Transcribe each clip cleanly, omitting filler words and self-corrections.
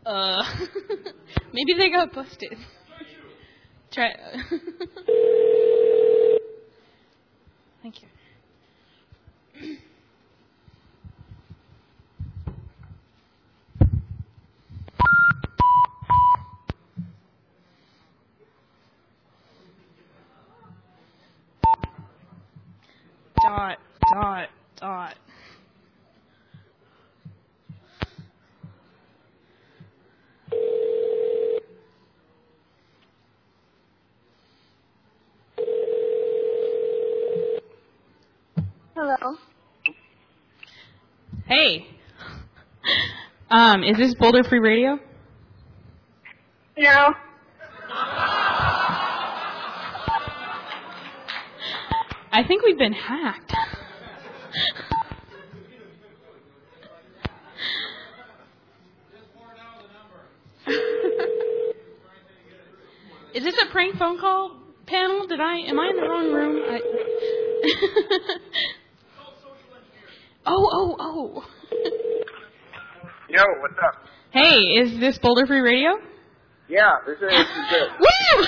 Maybe they got busted. Try. Thank you. Dot. Hello. Hey. Is this Boulder Free Radio? No. I think we've been hacked. Is this a prank phone call panel? Am I in the wrong room? Oh. Yo, what's up? Hey, is this Boulder Free Radio? Yeah, this is good. Woo!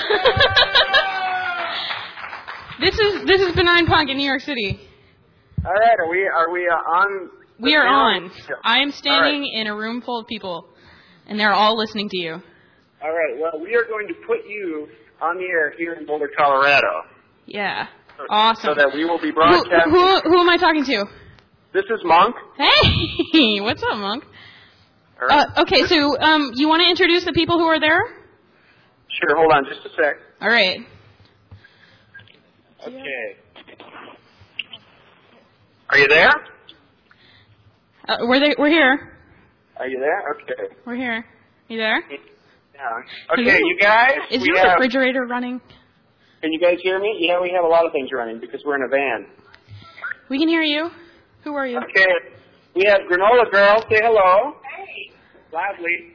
This is Benign Punk in New York City. All right, are we on? We are on. I am standing in a room full of people, and they're all listening to you. All right, well, we are going to put you on the air here in Boulder, Colorado. Yeah, awesome. So that we will be broadcasting. Who am I talking to? This is Monk. Hey, what's up, Monk? All right. Okay, so you want to introduce the people who are there? Sure, hold on just a sec. All right. Okay. Are you there? We're here. Are you there? Okay. We're here. You there? Yeah. Okay, you guys. Is your refrigerator running? Can you guys hear me? Yeah, we have a lot of things running because we're in a van. We can hear you. Who are you? Okay. We have Granola Girl. Say hello. Hey. Loudly.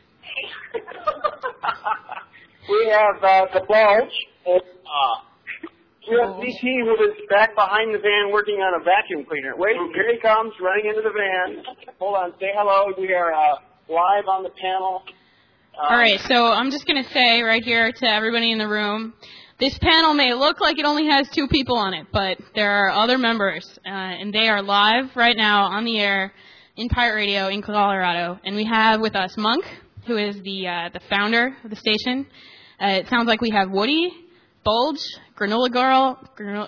We have the Bulge. We have DT, who is back behind the van working on a vacuum cleaner. Wait, here he comes, running into the van. Hold on, say hello. We are live on the panel. All right, so I'm just going to say right here to everybody in the room, this panel may look like it only has 2 people on it, but there are other members, and they are live right now on the air in Pirate Radio in Colorado. And we have with us Monk, who is the founder of the station. It sounds like we have Woody, Bulge, Granola Girl,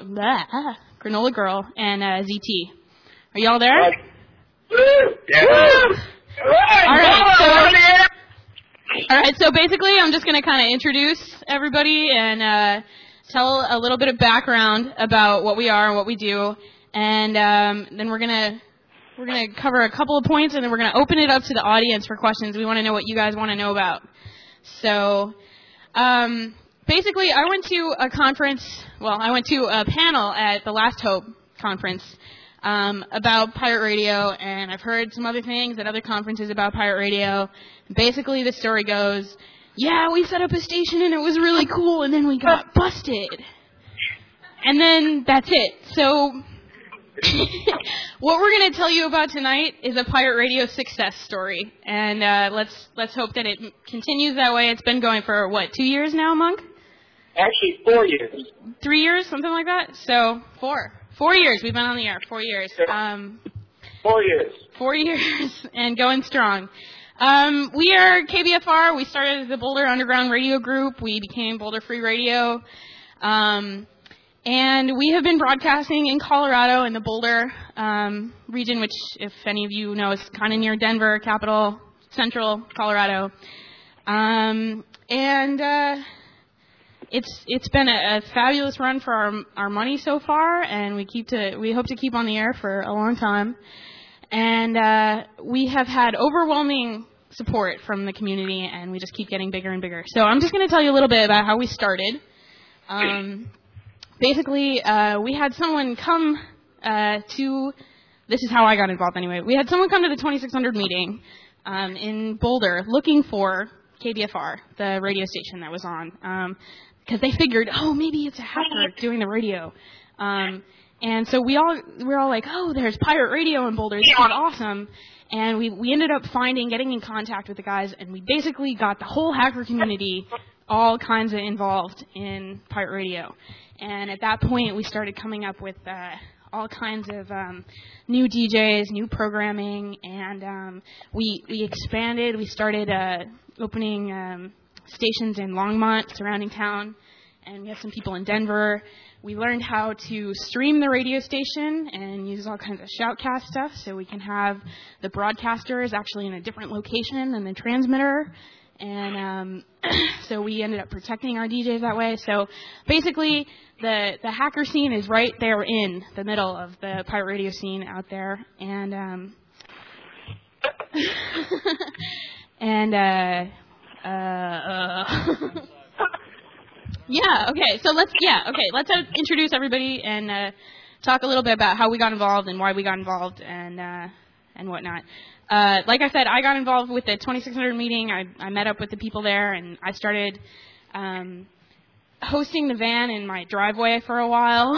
and ZT. Are y'all there? Yeah. All right, so basically I'm just going to kind of introduce everybody and tell a little bit of background about what we are and what we do, and then we're going to cover a couple of points, and then we're going to open it up to the audience for questions. We want to know what you guys want to know about. So basically I went to a panel at the Last Hope conference about pirate radio, and I've heard some other things at other conferences about pirate radio. Basically, the story goes, yeah, we set up a station and it was really cool, and then we got busted. And then that's it. So what we're going to tell you about tonight is a pirate radio success story, and let's hope that it continues that way. It's been going for, 2 years now, Monk? Actually, 4 years. 3 years, something like that? So 4. 4 years. We've been on the air. 4 years. 4 years. 4 years and going strong. We are KBFR. We started as the Boulder Underground Radio Group. We became Boulder Free Radio. And we have been broadcasting in Colorado in the Boulder region, which, if any of you know, is kind of near Denver, capital, central Colorado. It's been a fabulous run for our money so far, and we hope to keep on the air for a long time. And we have had overwhelming support from the community, and we just keep getting bigger and bigger. So I'm just going to tell you a little bit about how we started. Basically, we had someone come this is how I got involved anyway. We had someone come to the 2600 meeting in Boulder looking for KBFR, the radio station that was on, because they figured, maybe it's a hacker doing the radio. And so we're all like, oh, there's pirate radio in Boulder. This is awesome. And we ended up getting in contact with the guys, and we basically got the whole hacker community all kinds of involved in pirate radio. And at that point, we started coming up with all kinds of new DJs, new programming, and we expanded. We started opening stations in Longmont, surrounding town, and we have some people in Denver. We learned how to stream the radio station and use all kinds of shoutcast stuff so we can have the broadcasters actually in a different location than the transmitter. And so we ended up protecting our DJs that way. So basically, the hacker scene is right there in the middle of the pirate radio scene out there. And yeah, okay. So let's introduce everybody and talk a little bit about how we got involved and why we got involved and whatnot. Like I said, I got involved with the 2600 meeting. I met up with the people there, and I started hosting the van in my driveway for a while.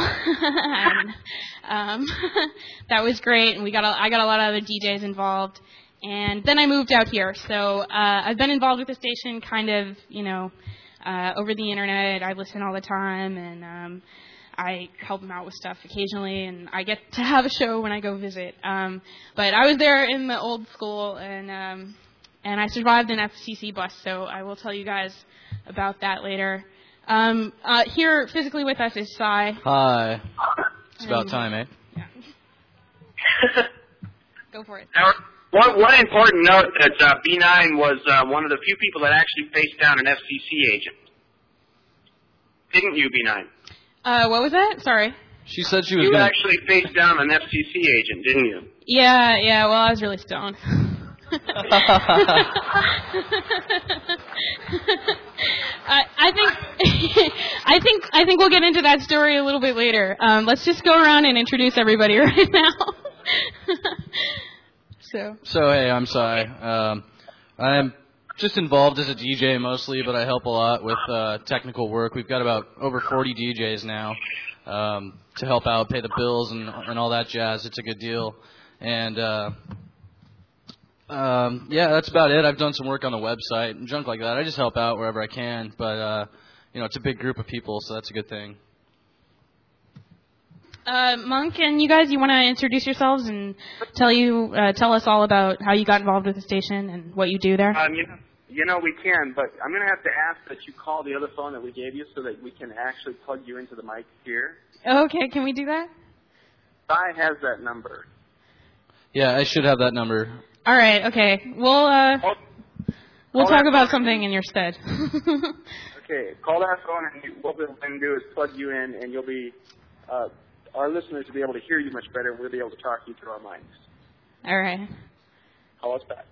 And that was great, and I got a lot of other DJs involved. And then I moved out here. So I've been involved with the station kind of, over the internet. I listen all the time, and I help them out with stuff occasionally, and I get to have a show when I go visit. But I was there in the old school, and I survived an FCC bust, so I will tell you guys about that later. Here physically with us is Cy. Hi. It's about time, eh? Yeah. Go for it. One important note that B9 was one of the few people that actually faced down an FCC agent. Didn't you, B9? What was that? Sorry. She said she was You going to... actually faced down an FCC agent, didn't you? Yeah, well, I was really stoned. I think we'll get into that story a little bit later. Let's just go around and introduce everybody right now. So hey, I'm Cy. I'm just involved as a DJ mostly, but I help a lot with technical work. We've got about over 40 DJs now to help out, pay the bills, and all that jazz. It's a good deal. And yeah, that's about it. I've done some work on the website and junk like that. I just help out wherever I can, but it's a big group of people, so that's a good thing. Monk and you guys, you want to introduce yourselves and tell us all about how you got involved with the station and what you do there? We can, but I'm going to have to ask that you call the other phone that we gave you so that we can actually plug you into the mic here. Okay, can we do that? Cy has that number. Yeah, I should have that number. All right, okay. We'll talk about something in your stead. Okay, call that phone, and what we'll then do is plug you in, and you'll be... our listeners will be able to hear you much better, and we'll be able to talk you through our minds. All right. Call us back.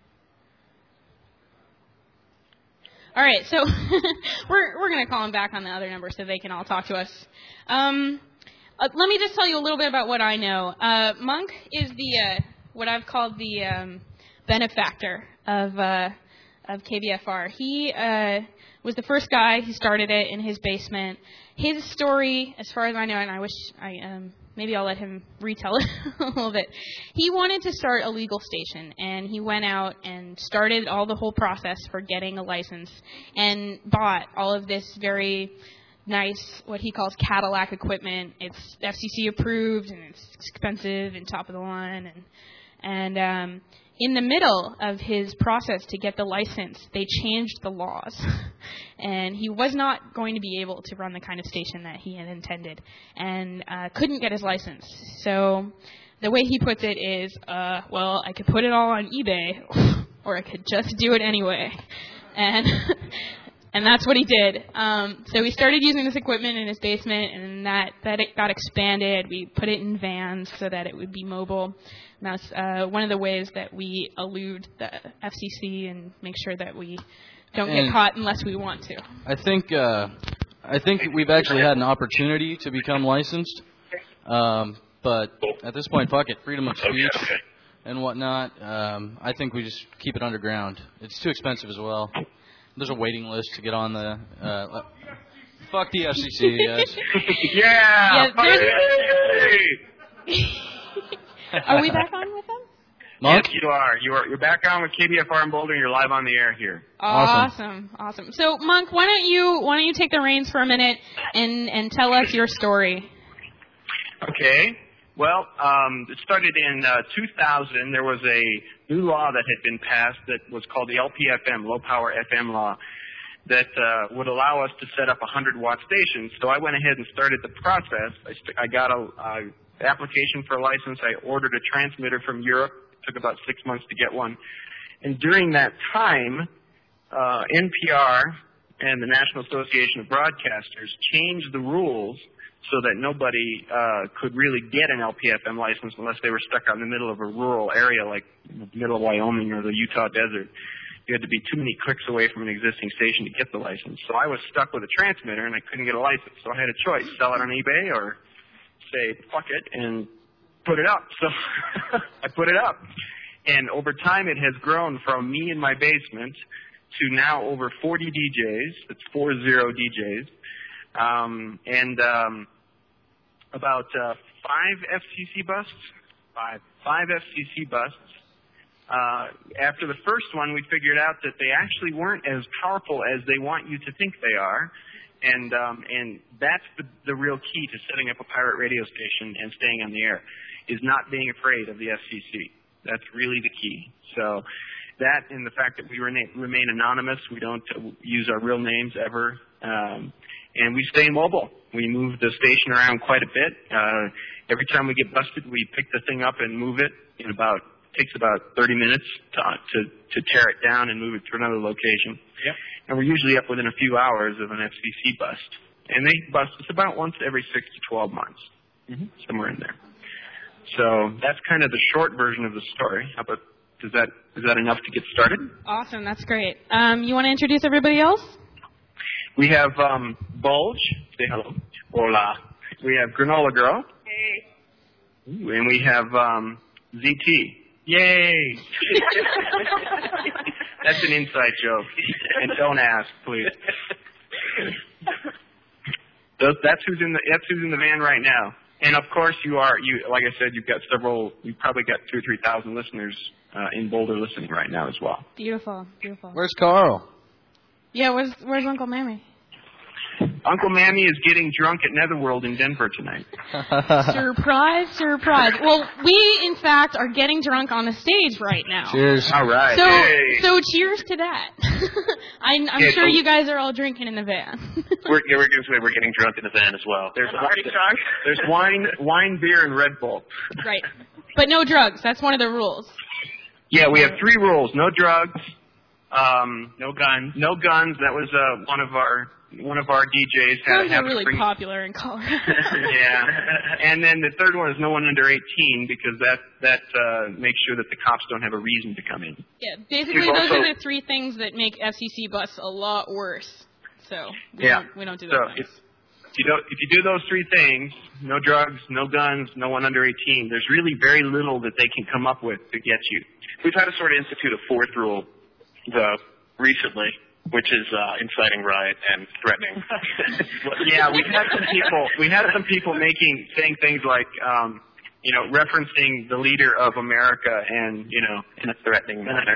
All right, so we're going to call them back on the other number so they can all talk to us. Let me just tell you a little bit about what I know. Monk is the what I've called the benefactor of KBFR. He was the first guy who started it in his basement. His story, as far as I know, and I wish maybe I'll let him retell it a little bit. He wanted to start a legal station, and he went out and started all the whole process for getting a license and bought all of this very nice, what he calls Cadillac equipment. It's FCC approved, and it's expensive and top of the line. And in the middle of his process to get the license, they changed the laws. And he was not going to be able to run the kind of station that he had intended and couldn't get his license. So the way he puts it is, well, I could put it all on eBay or I could just do it anyway. And that's what he did. So we started using this equipment in his basement, and that it got expanded. We put it in vans so that it would be mobile. And that's one of the ways that we elude the FCC and make sure that we don't get caught unless we want to. I think we've actually had an opportunity to become licensed, but at this point, fuck it, freedom of speech and whatnot. I think we just keep it underground. It's too expensive as well. There's a waiting list to get on the... Fuck the FCC, yes. Yeah. Are we back on with them? Monk? Yes, you are. You're back on with KBFR in Boulder, and you're live on the air here. Awesome. So, Monk, why don't you take the reins for a minute and tell us your story? Okay. Well, it started in 2000. There was a new law that had been passed that was called the LPFM, Low Power FM Law, that would allow us to set up 100-watt stations. So I went ahead and started the process. I got a application for a license. I ordered a transmitter from Europe. It took about 6 months to get one. And during that time, NPR and the National Association of Broadcasters changed the rules so that nobody could really get an LPFM license unless they were stuck out in the middle of a rural area like the middle of Wyoming or the Utah desert. You had to be too many clicks away from an existing station to get the license. So I was stuck with a transmitter and I couldn't get a license. So I had a choice, sell it on eBay or say, fuck it, and put it up. So I put it up. And over time it has grown from me in my basement to now over 40 DJs. It's 40 DJs. About 5 FCC busts. Five FCC busts. After the first one, we figured out that they actually weren't as powerful as they want you to think they are. And that's the real key to setting up a pirate radio station and staying on the air, is not being afraid of the FCC. That's really the key. So that and the fact that we remain anonymous, we don't use our real names ever, and we stay mobile. We move the station around quite a bit. Every time we get busted, we pick the thing up and move it in takes about 30 minutes to tear it down and move it to another location. Yep. And we're usually up within a few hours of an FCC bust. And they bust us about once every 6 to 12 months, somewhere in there. So that's kind of the short version of the story. How about, is that enough to get started? Awesome, that's great. You want to introduce everybody else? We have Bulge. Say hello. Hola. We have Granola Girl. Hey. Ooh, and we have ZT. Yay! That's an inside joke. And don't ask, please. That's who's in the van right now. And of course you like I said, you've probably got 2,000 or 3,000 listeners in Boulder listening right now as well. Beautiful. Where's Carl? Yeah, where's Uncle Mammy? Uncle Mammy is getting drunk at Netherworld in Denver tonight. Surprise. Well, we, in fact, are getting drunk on the stage right now. Cheers. All right. So cheers to that. I'm sure you guys are all drinking in the van. We're getting drunk in the van as well. There's wine, beer, and Red Bull. Right. But no drugs. That's one of the rules. Yeah, we have 3 rules. No drugs. No guns. No guns. That was one of our DJs had to have really popular in Colorado. Yeah. And then the third one is no one under 18 because that makes sure that the cops don't have a reason to come in. Yeah, basically those are the 3 things that make FCC busts a lot worse. So we don't do that. So if you do those 3 things, no drugs, no guns, no one under 18, there's really very little that they can come up with to get you. We've had to sort of institute a 4th rule recently, which is inciting riot and threatening. Yeah, we had some people saying things like, referencing the leader of America and, in a threatening manner.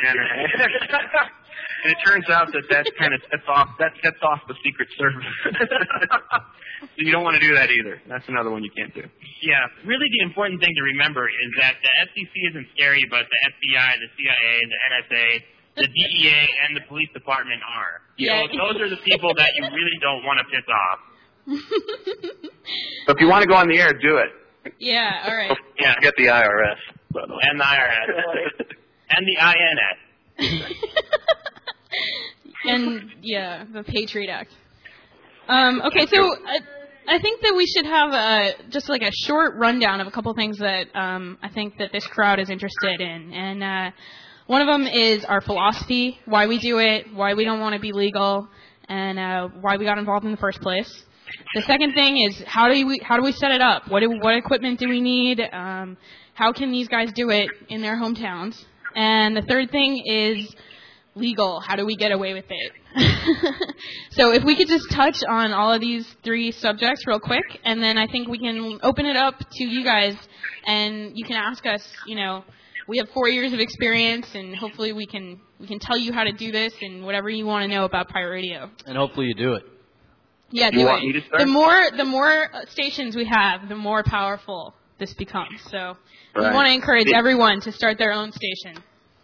And it turns out that kind of sets off the Secret Service. So you don't want to do that either. That's another one you can't do. Yeah, really the important thing to remember is that the FCC isn't scary, but the FBI, the CIA, the NSA, the DEA, and the police department are. Yeah. So those are the people that you really don't want to piss off. So if you want to go on the air, do it. Yeah, all right. Yeah, get the IRS. And the IRS. And the INS. And, yeah, the Patriot Act. Okay, so I think that we should have just like a short rundown of a couple things that I think that this crowd is interested in. And one of them is our philosophy, why we do it, why we don't want to be legal, and why we got involved in the first place. The second thing is how do we set it up? What equipment do we need? How can these guys do it in their hometowns? And the third thing is legal? How do we get away with it? So if we could just touch on all of these 3 subjects real quick, and then I think we can open it up to you guys, and you can ask us, we have 4 years of experience, and hopefully we can tell you how to do this and whatever you want to know about pirate radio. And hopefully you do it. Yeah, do you it. Want me to start? The more stations we have, the more powerful this becomes. So we Right. want to encourage everyone to start their own station.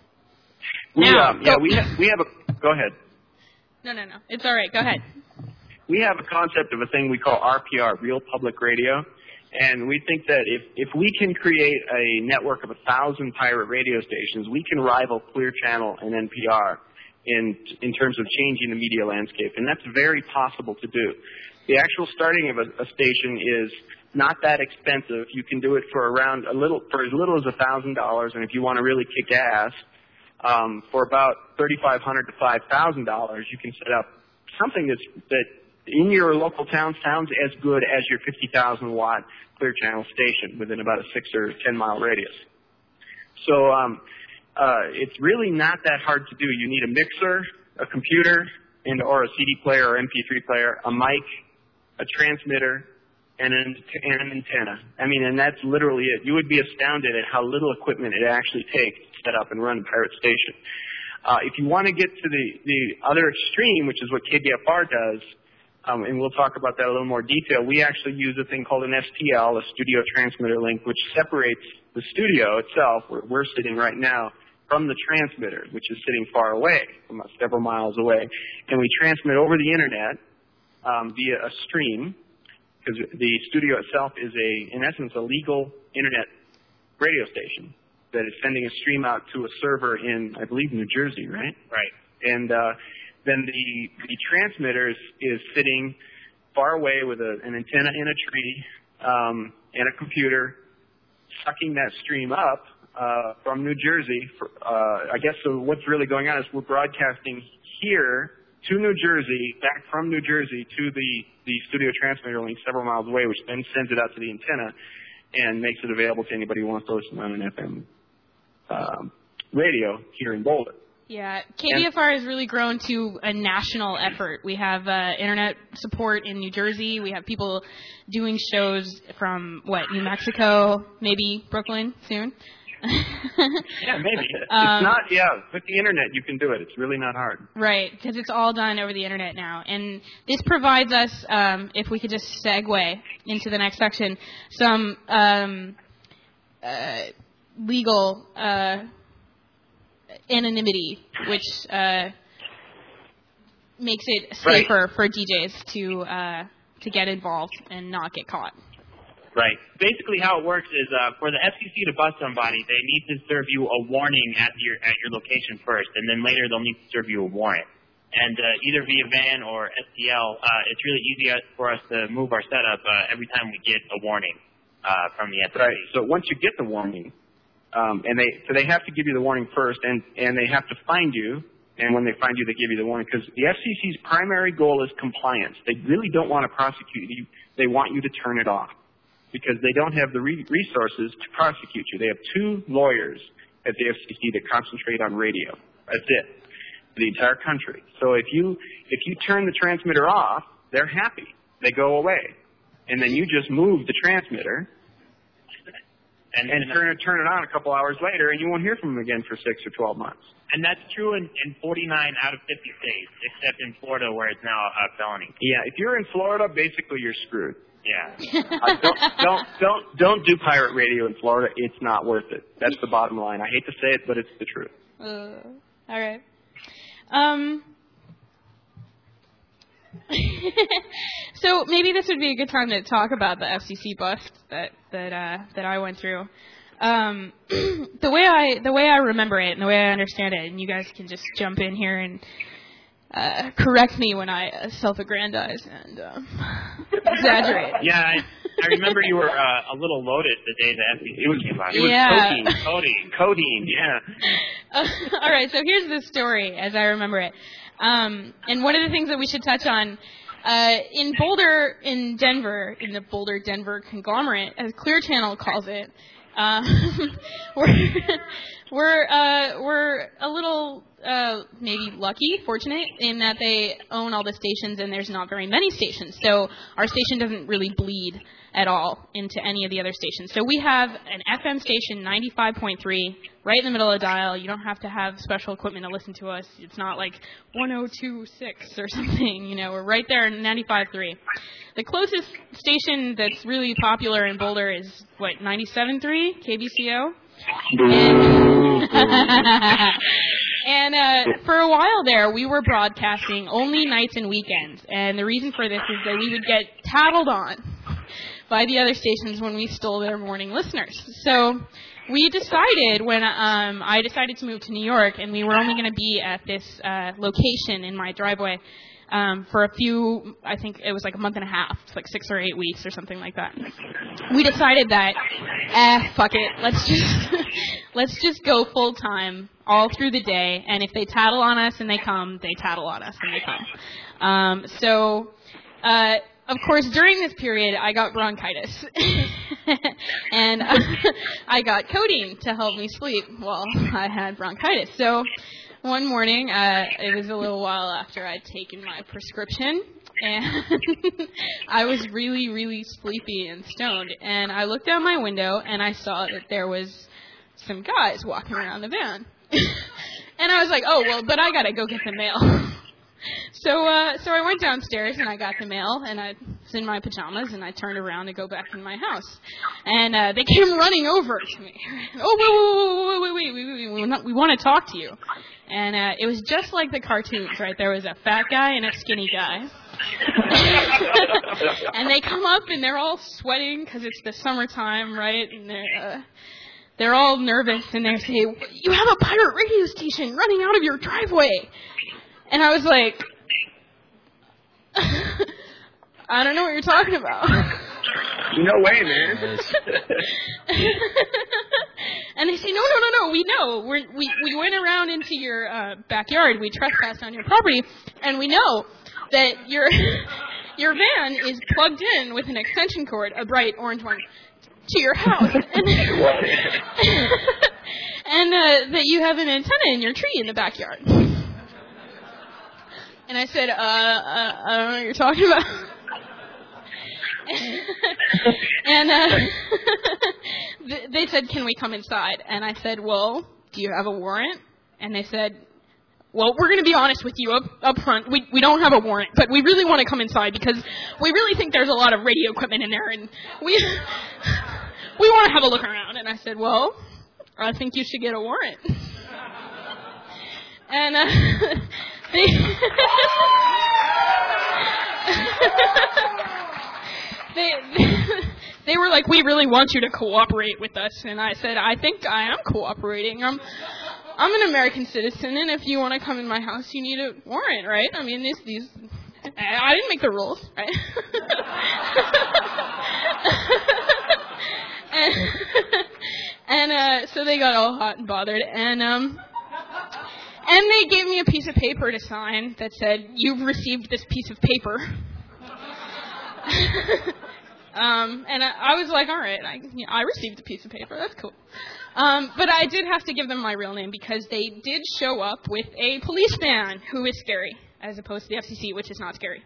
We Now, we have a. Go ahead. No. It's all right. Go ahead. We have a concept of a thing we call RPR, Real Public Radio, and we think that if we can create a network of 1,000 pirate radio stations, we can rival Clear Channel and NPR in terms of changing the media landscape, and that's very possible to do. The actual starting of a station is not that expensive. You can do it for as little as $1,000, and if you want to really kick ass, for about $3,500 to $5,000, you can set up something that in your local town sounds as good as your 50,000 watt Clear Channel station within about a 6 or 10 mile radius. So it's really not that hard to do. You need a mixer, a computer, or a CD player or MP3 player, a mic, a transmitter, and an antenna. And that's literally it. You would be astounded at how little equipment it actually takes to set up and run a pirate station. If you want to get to the other extreme, which is what KDFR does, and we'll talk about that in a little more detail, we actually use a thing called an STL, a studio transmitter link, which separates the studio itself, where we're sitting right now, from the transmitter, which is sitting far away, from several miles away. And we transmit over the Internet via a stream, because the studio itself is, in essence, a legal Internet radio station that is sending a stream out to a server in, I believe, New Jersey, right? Right. And then the transmitter is sitting far away with an antenna in a tree and a computer, sucking that stream up from New Jersey. I guess so what's really going on is we're broadcasting here to New Jersey, back from New Jersey to the studio transmitter link several miles away, which then sends it out to the antenna and makes it available to anybody who wants to listen on an FM radio here in Boulder. Yeah, KDFR has really grown to a national effort. We have internet support in New Jersey. We have people doing shows from, New Mexico, maybe Brooklyn soon. Yeah, maybe. It's not, with the Internet you can do it. It's really not hard. Right, because it's all done over the Internet now. And this provides us, if we could just segue into the next section, some legal anonymity, which makes it safer for DJs to get involved and not get caught. Right. Basically, how it works is for the FCC to bust somebody, they need to serve you a warning at your location first, and then later they'll need to serve you a warrant. And either via VAN or STL, it's really easy for us to move our setup every time we get a warning from the FCC. Right. So once you get the warning, and they have to give you the warning first, and they have to find you. And when they find you, they give you the warning, because the FCC's primary goal is compliance. They really don't want to prosecute you. They want you to turn it off, because they don't have the resources to prosecute you. They have 2 lawyers at the FCC that concentrate on radio. That's it. The entire country. So if you turn the transmitter off, they're happy. They go away. And then you just move the transmitter and turn it on a couple hours later, and you won't hear from them again for 6 or 12 months. And that's true in 49 out of 50 states, except in Florida, where it's now a felony. Yeah, if you're in Florida, basically you're screwed. Yeah. Don't do pirate radio in Florida. It's not worth it. That's the bottom line. I hate to say it, but it's the truth. All right. So maybe this would be a good time to talk about the FCC bust that I went through. The way I remember it and the way I understand it, and you guys can just jump in here and correct me when I self-aggrandize and exaggerate. Yeah, I remember you were a little loaded the day the FCC came out. It was codeine, yeah. All right, so here's the story as I remember it. And one of the things that we should touch on, in Boulder, in Denver, in the Boulder-Denver conglomerate, as Clear Channel calls it, we're a little maybe lucky, fortunate, in that they own all the stations and there's not very many stations. So our station doesn't really bleed at all into any of the other stations. So we have an FM station, 95.3, right in the middle of the dial. You don't have to have special equipment to listen to us. It's not like 102.6 or something. You know, we're right there in 95.3. The closest station that's really popular in Boulder is, 97.3, KBCO? And for a while there, we were broadcasting only nights and weekends. And the reason for this is that we would get tattled on by the other stations when we stole their morning listeners. So we decided, when I decided to move to New York, and we were only going to be at this location in my driveway for a few, I think it was like a month and a half, it's like 6 or 8 weeks or something like that. We decided that, fuck it, let's just go full time all through the day, and if they tattle on us and they come, they tattle on us and they come. Of course, during this period, I got bronchitis, and I got codeine to help me sleep while I had bronchitis. So one morning, it was a little while after I'd taken my prescription, and I was really, really sleepy and stoned, and I looked out my window, and I saw that there was some guys walking around the van. And I was like, oh, well, but I got to go get the mail. So I went downstairs and I got the mail, and I was in my pajamas, and I turned around to go back in my house, and they came running over to me. Oh, wait, we want to talk to you. And it was just like the cartoons, right? There was a fat guy and a skinny guy. And they come up and they're all sweating because it's the summertime, right? And they're all nervous, and they say, "You have a pirate radio station running out of your driveway." And I was like, I don't know what you're talking about. No way, man. And they say, no, we know. We went around into your backyard. We trespassed on your property, and we know that your van is plugged in with an extension cord, a bright orange one, to your house. And that you have an antenna in your tree in the backyard. And I said, I don't know what you're talking about. And they said, can we come inside? And I said, well, do you have a warrant? And they said, well, we're going to be honest with you up front. We don't have a warrant, but we really want to come inside because we really think there's a lot of radio equipment in there, and we want to have a look around. And I said, well, I think you should get a warrant. And they were like, we really want you to cooperate with us. And I said, I think I am cooperating. I'm an American citizen, and if you want to come in my house, you need a warrant, right? I mean, these I didn't make the rules, right? And so they got all hot and bothered, and they gave me a piece of paper to sign that said, "You've received this piece of paper." And I was like, all right, I received a piece of paper. That's cool. But I did have to give them my real name because they did show up with a police van who is scary, as opposed to the FCC, which is not scary.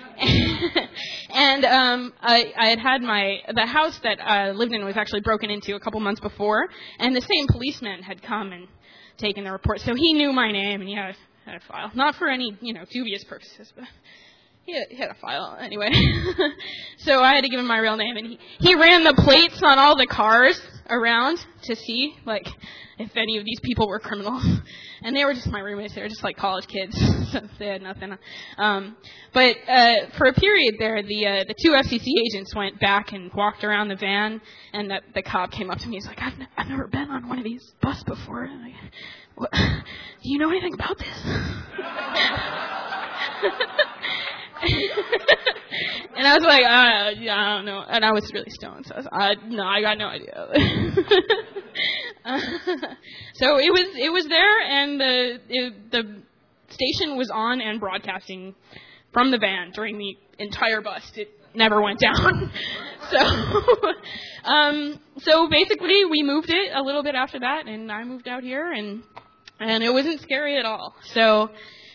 And I had the house that I lived in was actually broken into a couple months before, and the same policeman had come and taken the report. So he knew my name, and he had a file. Not for any, dubious purposes, but he had a file anyway. So I had to give him my real name, and he ran the plates on all the cars around to see, like, if any of these people were criminals. And they were just my roommates. They were just like college kids, so they had nothing. But for a period there, the two FCC agents went back and walked around the van, and the cop came up to me. He's like, I've never been on one of these buses before. And what, do you know anything about this? And I was like, I don't know. And I was really stoned, so I got no idea. So it was there, and the station was on and broadcasting from the van during the entire bust. It never went down. So basically we moved it a little bit after that, and I moved out here, and and it wasn't scary at all. So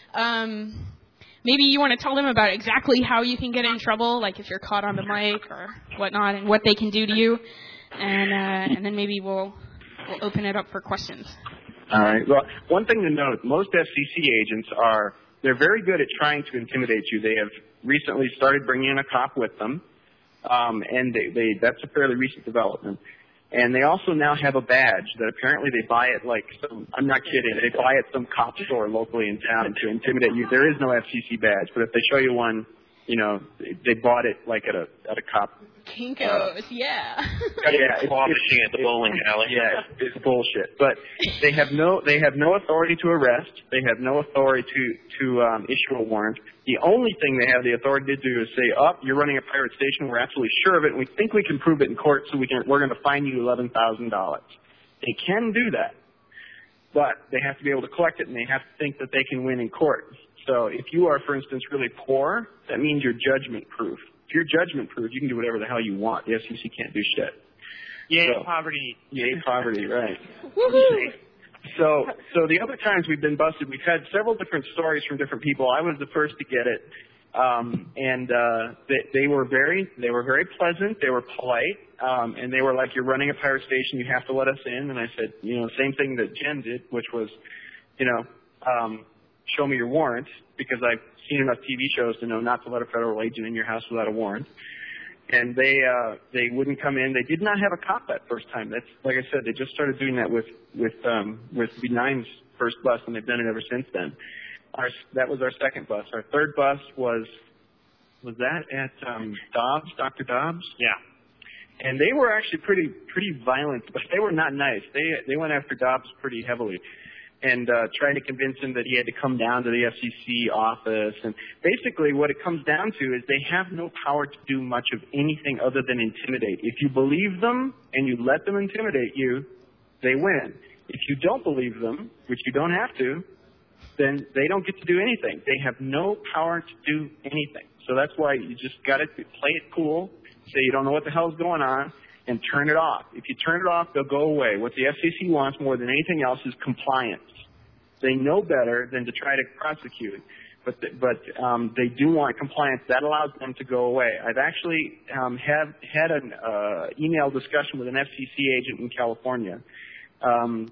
maybe you want to tell them about exactly how you can get in trouble, like if you're caught on the mic or whatnot, and what they can do to you, and then maybe we'll open it up for questions. All right. Well, one thing to note, most FCC agents they're very good at trying to intimidate you. They have recently started bringing in a cop with them, and that's a fairly recent development. And they also now have a badge that apparently they buy at I'm not kidding, they buy at some cop store locally in town to intimidate you. There is no FCC badge, but if they show you one, they bought it at a cop. Kinko's, yeah. Yeah, Fishing at the bowling alley. Yeah, it's bullshit. But they have no authority to arrest. They have no authority to issue a warrant. The only thing they have the authority to do is say, you're running a pirate station. We're absolutely sure of it, and we think we can prove it in court, so we're going to fine you $11,000. They can do that, but they have to be able to collect it, and they have to think that they can win in court. So if you are, for instance, really poor, that means you're judgment-proof. If you're judgment-proof, you can do whatever the hell you want. The FCC can't do shit. Yay, poverty. Yay, poverty, right. Woohoo! So the other times we've been busted, we've had several different stories from different people. I was the first to get it, and they were very pleasant. They were polite, and they were like, "You're running a pirate station. You have to let us in." And I said, same thing that Jen did, which was, show me your warrant, because I've seen enough TV shows to know not to let a federal agent in your house without a warrant. And they wouldn't come in. They did not have a cop that first time. That's, like I said, they just started doing that with B9's first bus, and they've done it ever since then. That was our second bus. Our third bus was that at Dobbs, Dr. Dobbs? Yeah. And they were actually pretty violent, but they were not nice. They went after Dobbs pretty heavily, and trying to convince him that he had to come down to the FCC office. And basically what it comes down to is they have no power to do much of anything other than intimidate. If you believe them and you let them intimidate you, they win. If you don't believe them, which you don't have to, then they don't get to do anything. They have no power to do anything. So that's why you just got to play it cool, say you don't know what the hell's going on, and turn it off. If you turn it off, they'll go away. What the FCC wants more than anything else is compliance. They know better than to try to prosecute, but they do want compliance. That allows them to go away. I've actually had an email discussion with an FCC agent in California, and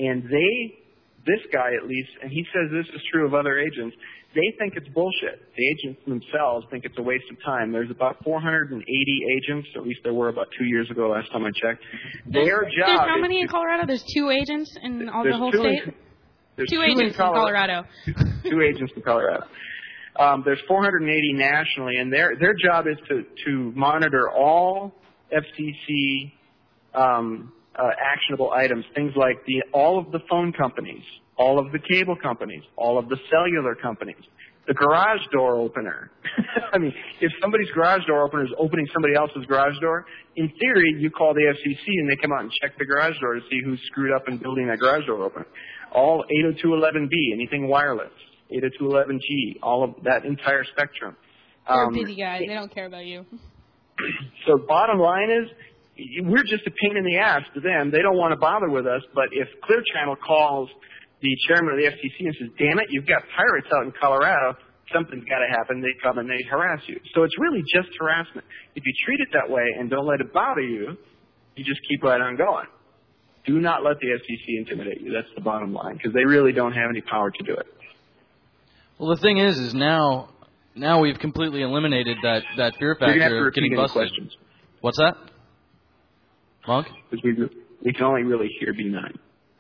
this guy at least, and he says this is true of other agents, they think it's bullshit. The agents themselves think it's a waste of time. There's about 480 agents, at least there were about 2 years ago last time I checked. Their job There's how many in Colorado? There's 2 agents in the whole state? There's 2 agents in Colorado. 2 agents in Colorado. There's 480 nationally, and their job is to monitor all FCC actionable items, things like all of the phone companies, all of the cable companies, all of the cellular companies, the garage door opener. I mean, if somebody's garage door opener is opening somebody else's garage door, in theory, you call the FCC and they come out and check the garage door to see who's screwed up in building that garage door opener. All 802.11b, anything wireless, 802.11g, all of that entire spectrum. They're busy guys. They don't care about you. So bottom line is, we're just a pain in the ass to them. They don't want to bother with us, but if Clear Channel calls the chairman of the FCC and says, damn it, you've got pirates out in Colorado, something's got to happen, they come and they harass you. So it's really just harassment. If you treat it that way and don't let it bother you, you just keep right on going. Do not let the FCC intimidate you. That's the bottom line, because they really don't have any power to do it. Well, the thing is now we've completely eliminated that fear factor You're going to have to of repeat getting any busted. questions. What's that? Monk? Because we can only really hear B9.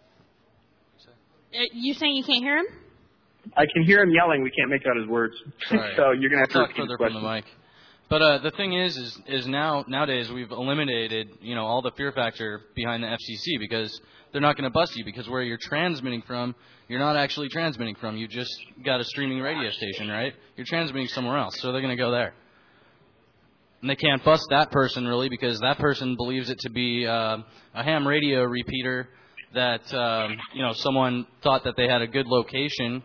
You saying you can't hear him? I can hear him yelling. We can't make out his words. Right. So you're going to have to Talk repeat further the from question. the mic. But the thing is nowadays we've eliminated all the fear factor behind the FCC, because they're not going to bust you, because where you're transmitting from, you're not actually transmitting from. You just got a streaming radio station, right? You're transmitting somewhere else, so they're going to go there. And they can't bust that person, really, because that person believes it to be a ham radio repeater that, someone thought that they had a good location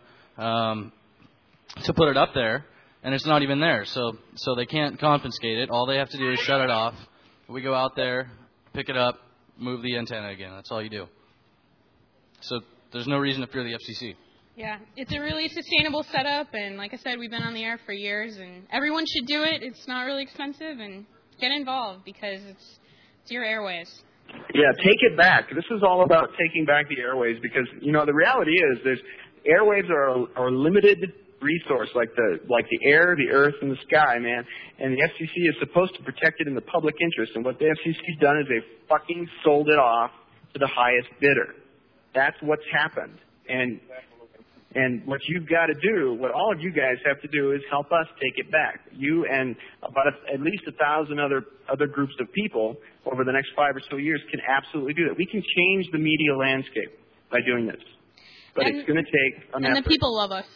to put it up there, and it's not even there. So they can't confiscate it. All they have to do is shut it off. We go out there, pick it up, move the antenna again. That's all you do. So there's no reason to fear the FCC. Yeah, it's a really sustainable setup, and like I said, we've been on the air for years, and everyone should do it. It's not really expensive, and get involved because it's your airways. Yeah, take it back. This is all about taking back the airwaves because, the reality is airwaves are a limited resource like the air, the earth, and the sky, man. And the FCC is supposed to protect it in the public interest. And what the FCC's done is they've fucking sold it off to the highest bidder. That's what's happened. And what you've got to do, what all of you guys have to do is help us take it back. You and about at least 1,000 other groups of people over the next 5 or so years can absolutely do that. We can change the media landscape by doing this. But it's going to take an effort. And the people love us.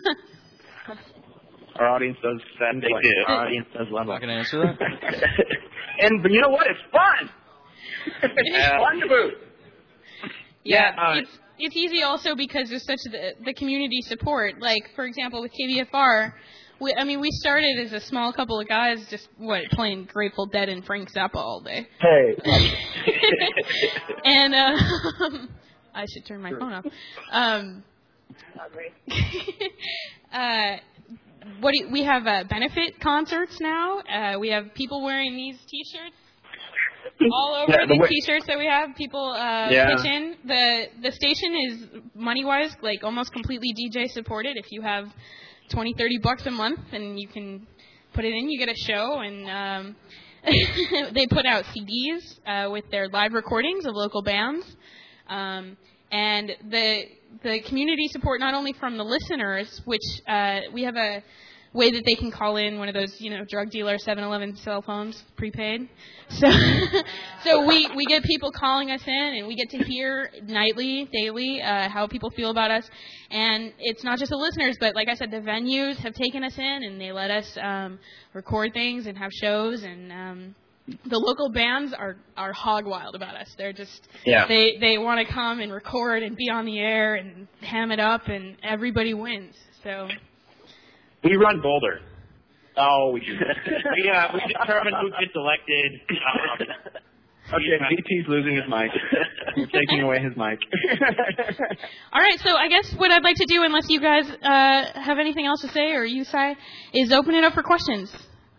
Our audience does that. Our audience does love us. I'm not going to answer that. But you know what? It's fun. It's fun to boot. Yeah, it's easy also because there's such the community support. Like, for example, with KBFR, we started as a small couple of guys just, playing Grateful Dead and Frank Zappa all day. Hey. And, I should turn my phone off. We have benefit concerts now. We have people wearing these T-shirts. All over the T-shirts that we have, people pitch in. The station is money-wise like almost completely DJ supported. If you have $20-$30 a month, and you can put it in, you get a show, and they put out CDs with their live recordings of local bands, and the community support not only from the listeners, which we have a way that they can call in one of those, drug dealer 7-Eleven cell phones, prepaid. So we get people calling us in, and we get to hear nightly, daily, how people feel about us. And it's not just the listeners, but like I said, the venues have taken us in, and they let us record things and have shows. And the local bands are hog wild about us. They're just they want to come and record and be on the air and ham it up, and everybody wins. So. We run Boulder. Oh, we do. We determine who gets elected. Okay, BT's losing his mic. We're taking away his mic. All right, so I guess what I'd like to do, unless you guys have anything else to say, or you, Sai, is open it up for questions.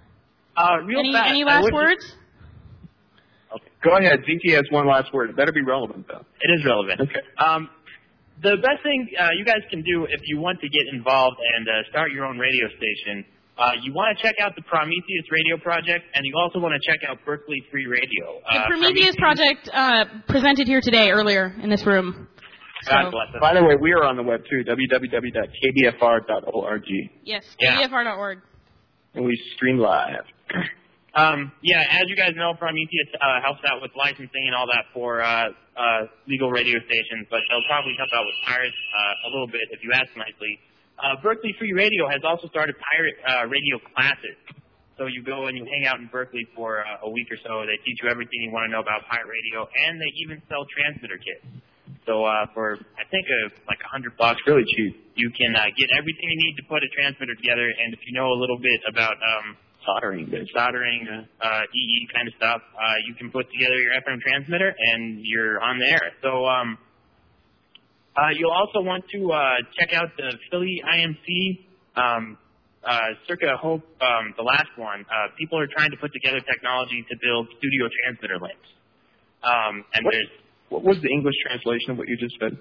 Any last words? Okay. Go ahead. BT has one last word. It better be relevant, though. It is relevant. Okay. The best thing you guys can do if you want to get involved and start your own radio station, you want to check out the Prometheus Radio Project, and you also want to check out Berkeley Free Radio. The Prometheus Project presented here today, earlier in this room. God bless them. By the way, we are on the web, too, www.kbfr.org. Yes, kbfr.org. And we stream live. As you guys know, Prometheus helps out with licensing and all that for legal radio stations, but they'll probably help out with pirates a little bit if you ask nicely. Berkeley Free Radio has also started pirate radio classes. So you go and you hang out in Berkeley for a week or so. They teach you everything you want to know about pirate radio, and they even sell transmitter kits. So for, I think, like $100, really cheap, you can get everything you need to put a transmitter together, and if you know a little bit about soldering, EE kind of stuff, you can put together your FM transmitter, and you're on the air. So you'll also want to check out the Philly IMC Circa Hope, the last one. People are trying to put together technology to build studio transmitter links. What was the English translation of what you just said?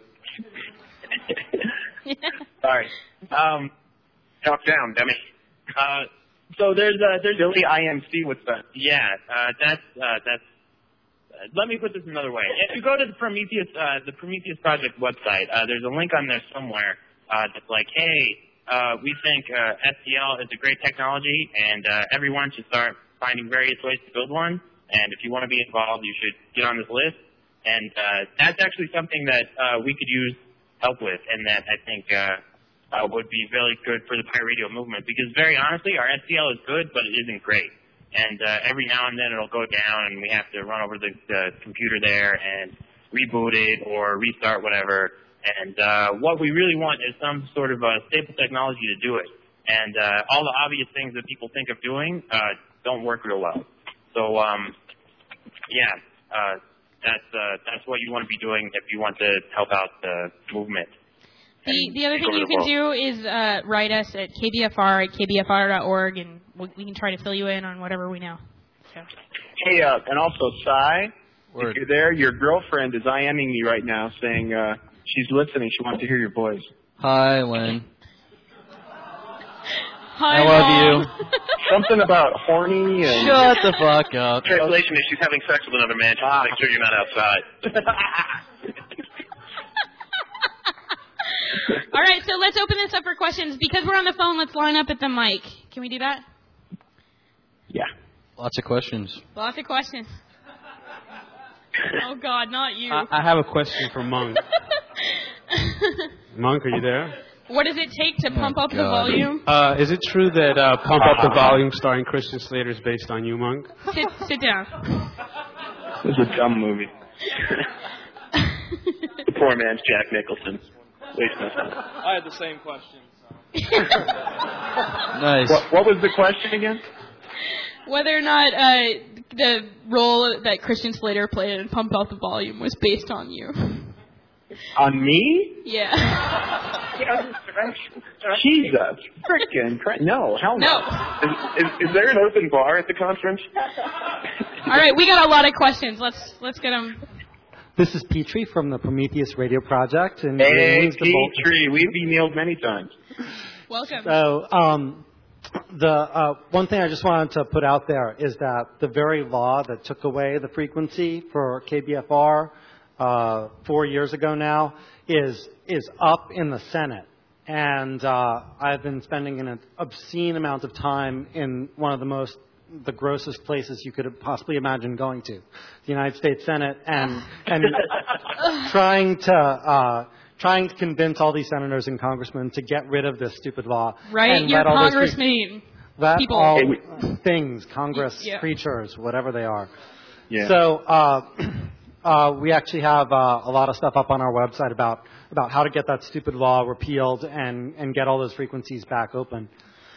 Sorry. Talk down, dummy. So there's Philly IMC. What's that? Yeah, that's. Let me put this another way. If you go to the Prometheus Project website, there's a link on there somewhere that's like, hey, we think STL is a great technology, and everyone should start finding various ways to build one. And if you want to be involved, you should get on this list. And that's actually something that we could use help with, and that I think would be really good for the pirate radio movement. Because very honestly, our STL is good, but it isn't great. And every now and then it'll go down, and we have to run over the computer there and reboot it or restart whatever. And what we really want is some sort of stable technology to do it. And all the obvious things that people think of doing don't work real well. So, that's what you want to be doing if you want to help out the movement. The other thing you can do is write us at kbfr@kbfr.org, and we can try to fill you in on whatever we know. So. Hey, and also, Cy, if you're there, your girlfriend is IMing me right now saying she's listening. She wants to hear your voice. Hi, Lynn. Hi, I love Mom. you. Something about horny and... Shut the fuck up. Translation is she's having sex with another man. Just to make sure you're not outside. All right, so let's open this up for questions. Because we're on the phone, let's line up at the mic. Can we do that? Yeah. Lots of questions. Lots of questions. Oh, God, not you. I have a question for Monk. Monk, are you there? What does it take to pump up the volume? Is it true that Pump Up the Volume starring Christian Slater is based on you, Monk? Sit down. This is a dumb movie. The poor man's Jack Nicholson. I had the same question. Nice. What was the question again? Whether or not the role that Christian Slater played in Pump Up the Volume was based on you. On me? Yeah. Jesus. Frickin' Christ. No, hell no. Is there an open bar at the conference? All right, we got a lot of questions. Let's get them. This is Petrie from the Prometheus Radio Project. And hey, Petrie. We've emailed many times. Welcome. So, the one thing I just wanted to put out there is that the very law that took away the frequency for KBFR 4 years ago now is up in the Senate. And I've been spending an obscene amount of time in one of the grossest places you could possibly imagine going to, the United States Senate, and trying to convince all these senators and congressmen to get rid of this stupid law. Right, and your congressmen. Let people. all things, Congress, creatures, whatever they are. Yeah. So we actually have a lot of stuff up on our website about how to get that stupid law repealed and get all those frequencies back open.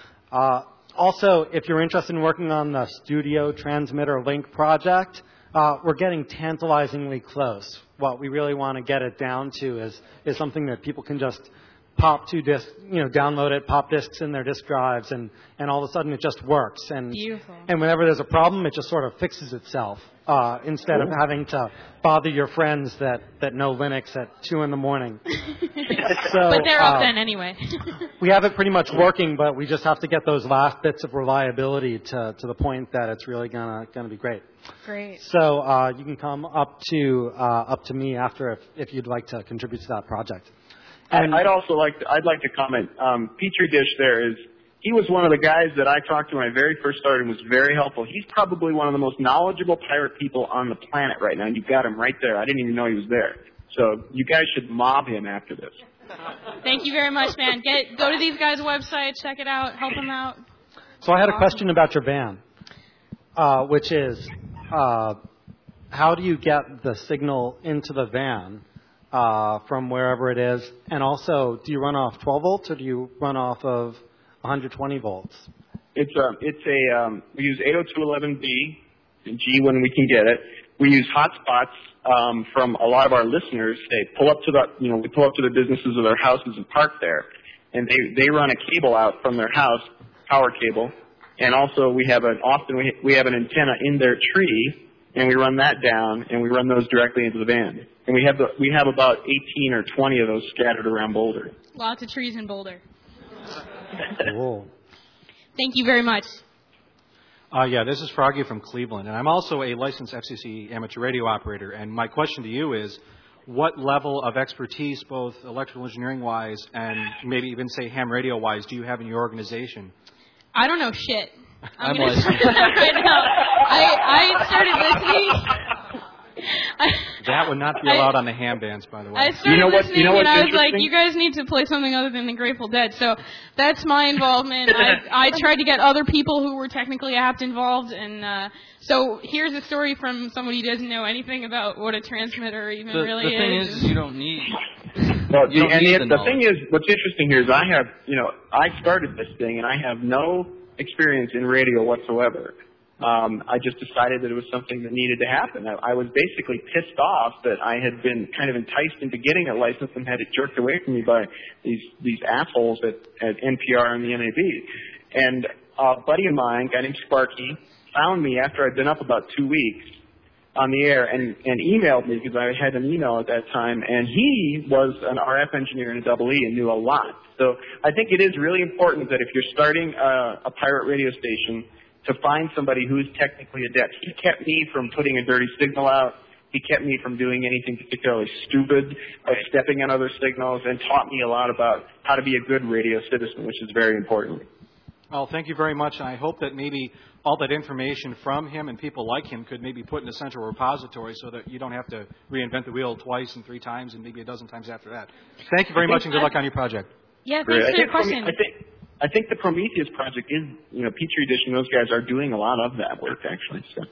Also, if you're interested in working on the Studio Transmitter Link project, we're getting tantalizingly close. What we really want to get it down to is something that people can just pop to disc, download it, pop discs in their disk drives, and all of a sudden it just works. And Beautiful. And whenever there's a problem, it just sort of fixes itself instead of having to bother your friends that know Linux at 2 a.m. But they're up then anyway. We have it pretty much working, but we just have to get those last bits of reliability to the point that it's really gonna be great. Great. So you can come up to me after if you'd like to contribute to that project. And I'd like to comment. Petri Dish he was one of the guys that I talked to when I very first started and was very helpful. He's probably one of the most knowledgeable pirate people on the planet right now, and you've got him right there. I didn't even know he was there. So you guys should mob him after this. Thank you very much, man. Go to these guys' website, check it out, help them out. So I had a question about your van, which is how do you get the signal into the van from wherever it is? And also, do you run off 12 volts or do you run off of 120 volts? We use 802.11b and G when we can get it. We use hotspots from a lot of our listeners. They pull up to we pull up to the businesses of their houses and park there, and they run a cable out from their house, power cable, and also we have an antenna in their tree, and we run that down, and we run those directly into the van. And we have about 18 or 20 of those scattered around Boulder. Lots of trees in Boulder. Cool. Thank you very much. Yeah, this is Froggy from Cleveland, and I'm also a licensed FCC amateur radio operator. And my question to you is, what level of expertise, both electrical engineering-wise and maybe even, say, ham radio-wise, do you have in your organization? I don't know shit. I'm licensed. Right now. I started listening. That would not be allowed on the ham bands, by the way. I started listening and I was like, you guys need to play something other than the Grateful Dead. So that's my involvement. I tried to get other people who were technically apt involved. And so here's a story from somebody who doesn't know anything about what a transmitter even really is. The thing is, you don't need... Well, the thing is, what's interesting here is I started this thing and I have no experience in radio whatsoever. I just decided that it was something that needed to happen. I was basically pissed off that I had been kind of enticed into getting a license and had it jerked away from me by these assholes at NPR and the NAB. And a buddy of mine, a guy named Sparky, found me after I'd been up about 2 weeks on the air and emailed me because I had an email at that time, and he was an RF engineer in a double E and knew a lot. So I think it is really important that if you're starting a pirate radio station, to find somebody who is technically adept. He kept me from putting a dirty signal out. He kept me from doing anything particularly stupid, like stepping on other signals, and taught me a lot about how to be a good radio citizen, which is very important. Well, thank you very much. And I hope that maybe all that information from him and people like him could maybe put in a central repository so that you don't have to reinvent the wheel twice and 3 times and maybe a dozen times after that. Thank you very much and good luck on your project. Yeah, thanks for your question. I think the Prometheus project is, Petri Dish and those guys are doing a lot of that work, actually. So.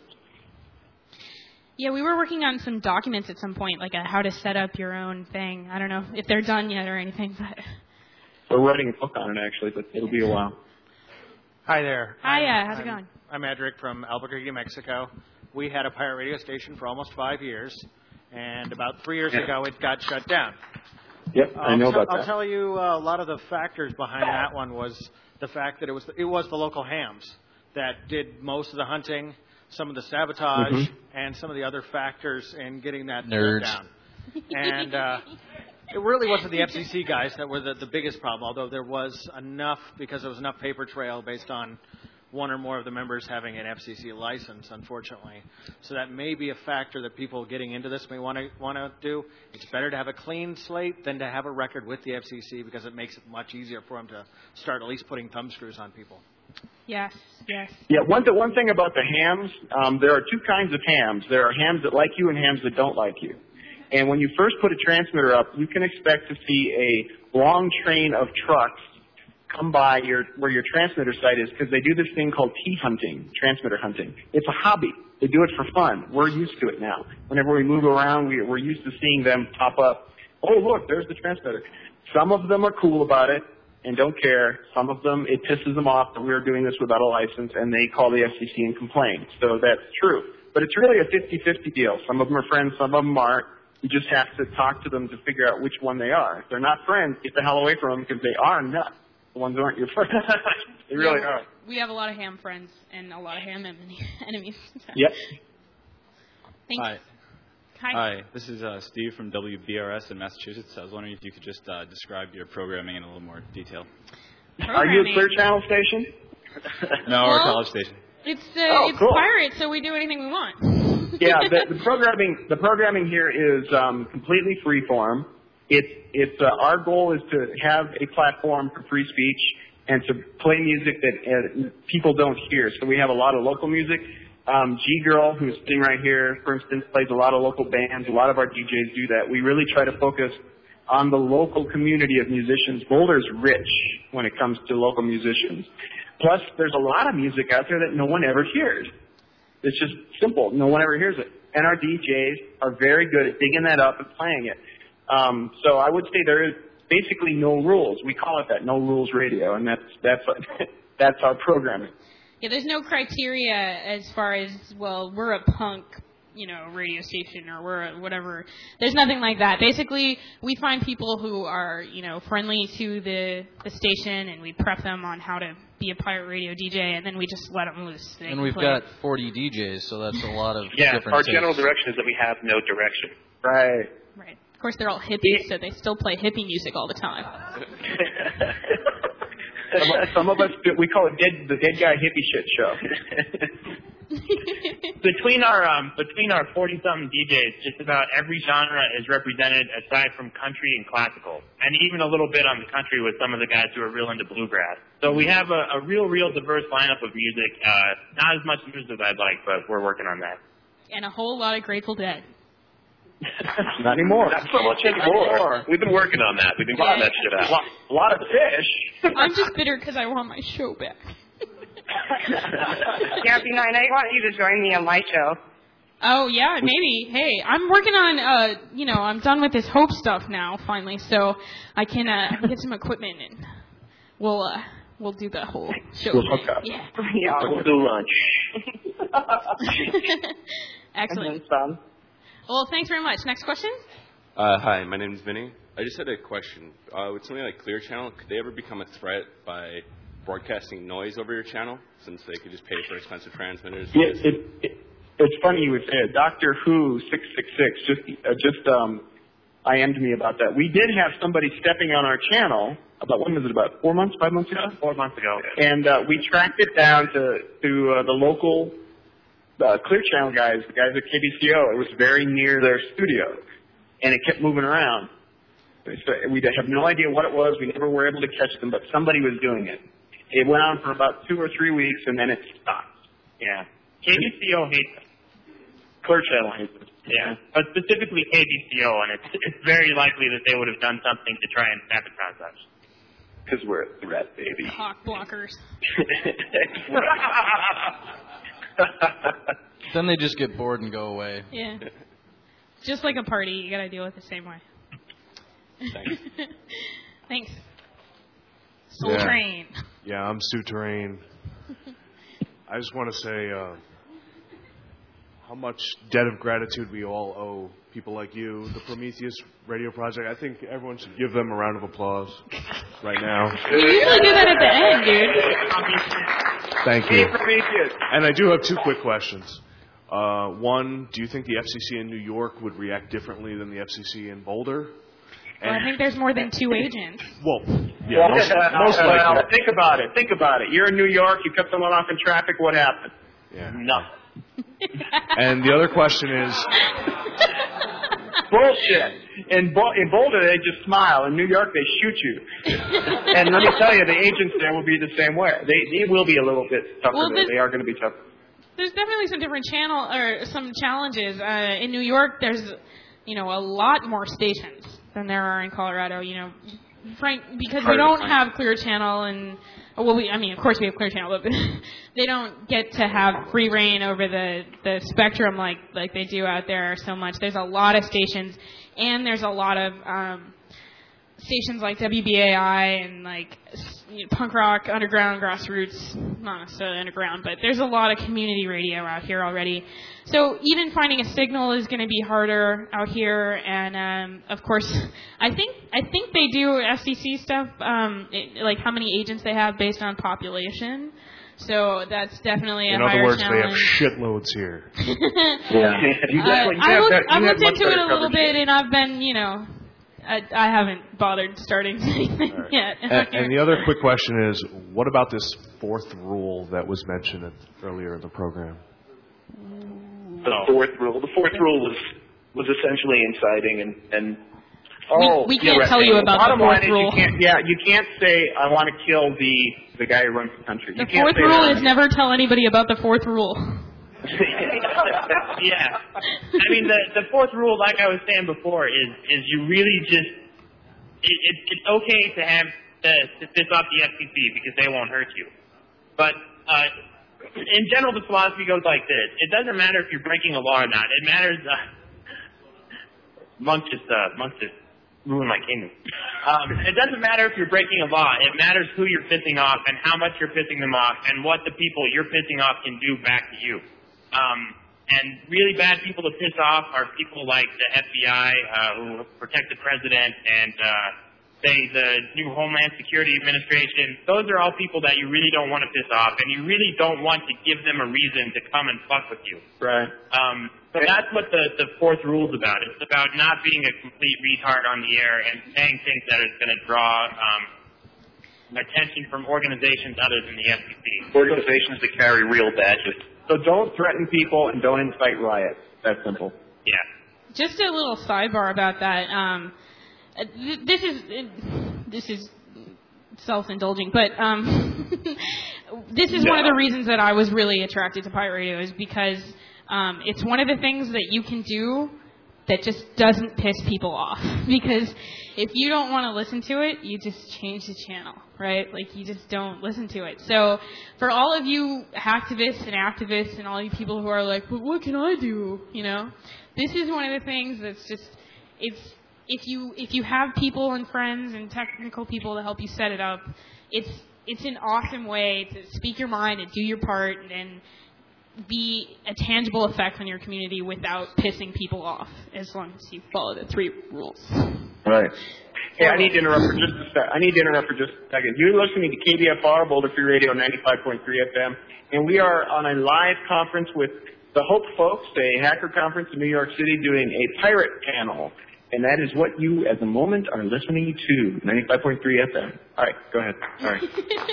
Yeah, we were working on some documents at some point, like how to set up your own thing. I don't know if they're done yet or anything. But we're writing a book on it, actually, but it'll be a while. Hi there. Hiya, how's it going? I'm Edric from Albuquerque, Mexico. We had a pirate radio station for almost 5 years, and about 3 years ago it got shut down. Yep, I know about that. I'll tell you a lot of the factors behind that one was the fact that it was the local hams that did most of the hunting, some of the sabotage, and some of the other factors in getting that shut down. And it really wasn't the FCC guys that were the biggest problem, although there was enough, because there was enough paper trail based on one or more of the members having an FCC license, unfortunately. So that may be a factor that people getting into this may want to do. It's better to have a clean slate than to have a record with the FCC because it makes it much easier for them to start at least putting thumb screws on people. Yes. Yeah, one thing about the hams, there are 2 kinds of hams. There are hams that like you and hams that don't like you. And when you first put a transmitter up, you can expect to see a long train of trucks come by where your transmitter site is, because they do this thing called T-hunting, transmitter hunting. It's a hobby. They do it for fun. We're used to it now. Whenever we move around, we're used to seeing them pop up. Oh, look, there's the transmitter. Some of them are cool about it and don't care. Some of them, it pisses them off that we're doing this without a license, and they call the FCC and complain. So that's true. But it's really a 50-50 deal. Some of them are friends, some of them aren't. You just have to talk to them to figure out which one they are. If they're not friends, get the hell away from them, because they are nuts. The ones who aren't your friends. They really are. We have a lot of ham friends and a lot of ham enemies. So. Yep. Thanks. Hi. This is Steve from WBRS in Massachusetts. I was wondering if you could just describe your programming in a little more detail. Are you a Clear Channel station? No, we're a college station. It's cool. pirate, so we do anything we want. Yeah, the programming here is completely freeform. Our goal is to have a platform for free speech and to play music that people don't hear. So we have a lot of local music. G-Girl, who's sitting right here, for instance, plays a lot of local bands. A lot of our DJs do that. We really try to focus on the local community of musicians. Boulder's rich when it comes to local musicians. Plus, there's a lot of music out there that no one ever hears. It's just simple. No one ever hears it. And our DJs are very good at digging that up and playing it. So I would say there is basically no rules. We call it that, no rules radio, and that's our programming. Yeah, there's no criteria as far as, well, we're a punk, radio station or we're a whatever. There's nothing like that. Basically, we find people who are, friendly to the station, and we prep them on how to be a pirate radio DJ, and then we just let them loose. And we've got 40 DJs, so that's a lot of different our takes. general direction is that we have no direction. Right. Of course, they're all hippies, so they still play hippie music all the time. Some of us, we call it the dead guy hippie shit show. Between our 40-something DJs, just about every genre is represented aside from country and classical, and even a little bit on the country with some of the guys who are real into bluegrass. So we have a real diverse lineup of music. Not as much music as I'd like, but we're working on that. And a whole lot of Grateful Dead. Not anymore. Not so much anymore. We've been working on that. We've been getting that shit out. A lot of fish. I'm just bitter because I want my show back. Yeah, B9, I want you to join me on my show. Oh, yeah, maybe. Hey, I'm working on, I'm done with this Hope stuff now, finally, so I can get some equipment, and we'll We'll do the whole show. We'll hook up. Yeah. We'll do lunch. Excellent. Fun. Well, thanks very much. Next question? Hi, my name is Vinny. I just had a question. With something like Clear Channel, could they ever become a threat by broadcasting noise over your channel, since they could just pay for expensive transmitters? Yeah, it's funny you would say it. Dr. Who 666 just IM'd me about that. We did have somebody stepping on our channel about, when was it, about 4 months, 5 months ago? 4 months ago. And we tracked it down to the local Clear Channel guys, the guys at KBCO. It was very near their studio, and it kept moving around. So we have no idea what it was. We never were able to catch them, but somebody was doing it. It went on for about 2 or 3 weeks, and then it stopped. Yeah. KBCO hates us. Clear Channel hates us. Yeah. But specifically KBCO, and it's very likely that they would have done something to try and sabotage us. Because we're a threat, baby. Hawk blockers. Then they just get bored and go away. Yeah. Just like a party, you gotta deal with it the same way. Thanks. Thanks. Soul Train. Yeah, I'm Sue Terrain. I just want to say how much debt of gratitude we all owe people like you, the Prometheus Radio Project. I think everyone should give them a round of applause right now. You usually do that at the end, dude. Thank you. Hey, Prometheus. And I do have 2 quick questions. One, do you think the FCC in New York would react differently than the FCC in Boulder? Well, I think there's more than 2 agents. Well, yeah, most likely. Think about it. You're in New York. You cut someone off in traffic. What happened? Yeah. Nothing. And the other question is... Bullshit. In Boulder, they just smile. In New York, they shoot you. And let me tell you, the agents there will be the same way. They will be a little bit tougher. Well, They are going to be tougher. There's definitely some different some challenges. In New York, there's, a lot more stations than there are in Colorado, because we don't have Clear Channel and, of course we have Clear Channel, but they don't get to have free reign over the spectrum like they do out there so much. There's a lot of stations, and there's a lot of stations like WBAI and punk rock, underground, grassroots, not necessarily underground, but there's a lot of community radio out here already. So even finding a signal is going to be harder out here, and of course, I think they do FCC stuff, like how many agents they have based on population. So that's definitely a higher challenge. In other words, they have shitloads here. I've looked into it a little bit, and I've been, I haven't bothered starting anything yet. And the other quick question is, what about this 4th rule that was mentioned earlier in the program? The 4th rule. The 4th rule was essentially inciting and we can't tell you about the 4th rule. You can't say, I want to kill the guy who runs the country. The 4th rule is never tell anybody about the 4th rule. Yeah. The 4th rule, like I was saying before, is you really just... It's okay to piss off the FCC because they won't hurt you. But in general, the philosophy goes like this. It doesn't matter if you're breaking a law or not. It matters... Monk just ruined my kingdom. It doesn't matter if you're breaking a law. It matters who you're pissing off and how much you're pissing them off and what the people you're pissing off can do back to you. And really bad people to piss off are people like the FBI, who protect the president, and say the new Homeland Security Administration. Those are all people that you really don't want to piss off, and you really don't want to give them a reason to come and fuck with you. Right. So that's what the 4th rule is about. It's about not being a complete retard on the air and saying things that is going to draw attention from organizations other than the FCC. Organizations that carry real badges. So don't threaten people and don't incite riots. That's simple. Yeah. Just a little sidebar about that. This is self-indulging, but this is one of the reasons that I was really attracted to pirate radio, is because it's one of the things that you can do that just doesn't piss people off. Because if you don't want to listen to it, you just change the channel, right? You just don't listen to it. So for all of you activists and all you people who are like, but what can I do? This is one of the things that's just, if you have people and friends and technical people to help you set it up, it's it's an awesome way to speak your mind and do your part and be a tangible effect on your community without pissing people off, as long as you follow the 3 rules. Right. Hey, I need to interrupt for just a second. You're listening to KBFR, Boulder Free Radio 95.3 FM, and we are on a live conference with the Hope Folks, a hacker conference in New York City, doing a pirate panel. And that is what you, at the moment, are listening to, 95.3 FM. All right, go ahead. Sorry.